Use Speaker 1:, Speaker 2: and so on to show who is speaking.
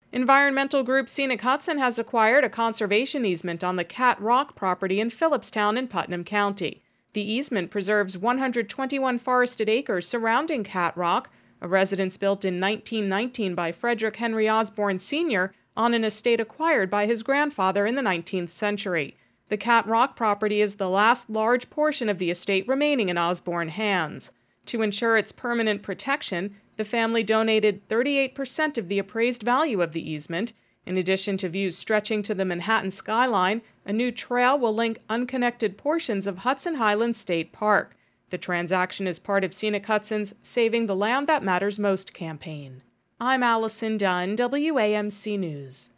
Speaker 1: Environmental group Scenic Hudson has acquired a conservation easement on the Cat Rock property in Phillipstown in Putnam County. The easement preserves 121 forested acres surrounding Cat Rock, a residence built in 1919 by Frederick Henry Osborne Sr. on an estate acquired by his grandfather in the 19th century. The Cat Rock property is the last large portion of the estate remaining in Osborne hands. To ensure its permanent protection, the family donated 38% of the appraised value of the easement. In addition to views stretching to the Manhattan skyline, a new trail will link unconnected portions of Hudson Highlands State Park. The transaction is part of Scenic Hudson's Saving the Land That Matters Most campaign. I'm Allison Dunn, WAMC News.